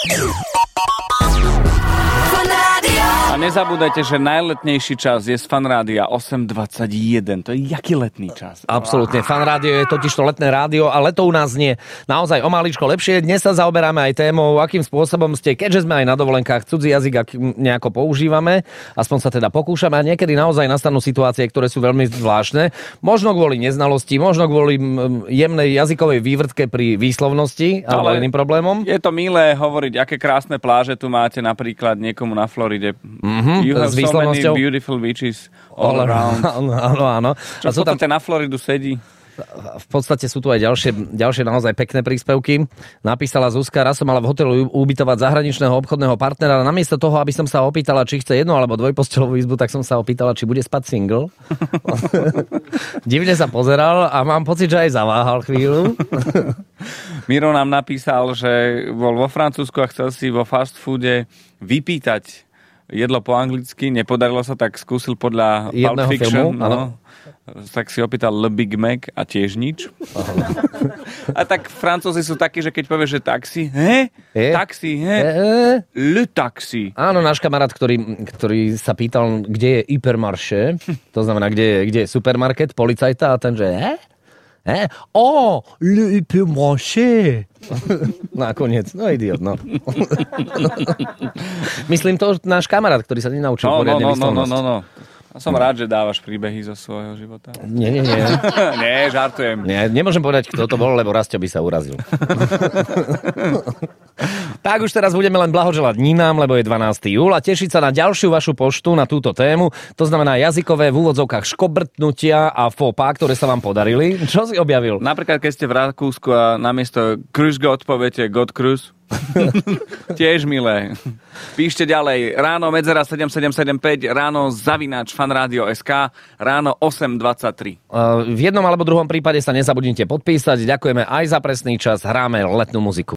A nezabúdajte, že najletnejší čas je z Fanrádia 8.21. To je jaký letný čas? Absolútne. Fanrádio je totiž to letné rádio a leto u nás nie. Naozaj o maličko lepšie. Dnes sa zaoberáme aj témou, akým spôsobom ste, keďže sme aj na dovolenkách, cudzí jazyk nejako používame. Aspoň sa teda pokúšame a niekedy naozaj nastanú situácie, ktoré sú veľmi zvláštne. Možno kvôli neznalosti, možno kvôli jemnej jazykovej vývrtke pri výslovnosti alebo iným problémom. Je to milé hovoriť, aké krásne pláže tu máte, napríklad niekomu na Floride. You have so many beautiful beaches all around. Áno. Čo v podstate na Floridu sedí? V podstate sú tu aj ďalšie naozaj pekné príspevky. Napísala Zuzka, raz som mala v hotelu ubytovať zahraničného obchodného partnera. Namiesto toho, aby som sa opýtala, či chce jednu alebo dvojposteľovú izbu, tak som sa opýtala, či bude spať single. Divne sa pozeral a mám pocit, že aj zaváhal chvíľu. Miro nám napísal, že bol vo Francúzsku a chcel si vo fast foode vypýtať jedlo po anglicky, nepodarilo sa, tak skúsil podľa Pulp Fiction. Tak si opýtal Le Big Mac a tiež nič. A tak Francúzi sú takí, že keď povieš, že taxi, taxi, le taxi. Áno, náš kamarát, ktorý sa pýtal, kde je hypermarché, to znamená, kde je supermarket, policajta a ten, že le hypermarché. Nakoniec, idiot, no. Myslím to náš kamarát, ktorý sa nenaučil poriadne výslovnosť. No. Ja som rád, že dávaš príbehy zo svojho života. Nie. Nie, žartujem. Nie, nemôžem povedať, kto to bol, lebo Rastio by sa urazil. Tak už teraz budeme len blahoželať Ninám, lebo je 12. júl a tešiť sa na ďalšiu vašu poštu na túto tému. To znamená jazykové v úvodzovkách škobrtnutia a fópa, ktoré sa vám podarili. Čo si objavil? Napríklad, keď ste v Rakúsku a namiesto Krüžgot poviete Gotkruz. Tiež milé. Píšte ďalej. Ráno medzera 7775, ráno zavináč fanradio.sk, ráno 8.23. V jednom alebo druhom prípade sa nezabudnite podpísať. Ďakujeme aj za presný čas. Hráme letnú muziku.